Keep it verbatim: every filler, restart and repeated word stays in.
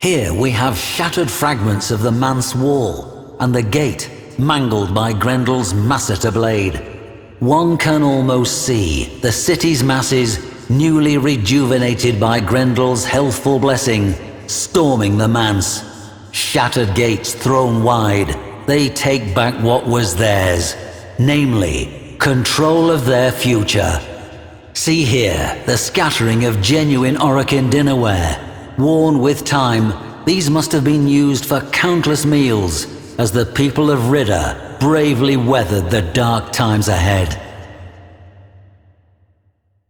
Here we have shattered fragments of the manse wall, and the gate, mangled by Grendel's masseter blade. One can almost see the city's masses, newly rejuvenated by Grendel's healthful blessing, storming the manse. Shattered gates thrown wide, they take back what was theirs, namely, control of their future. See here the scattering of genuine Orokin dinnerware. Worn with time, these must have been used for countless meals as the people of Ridda bravely weathered the dark times ahead.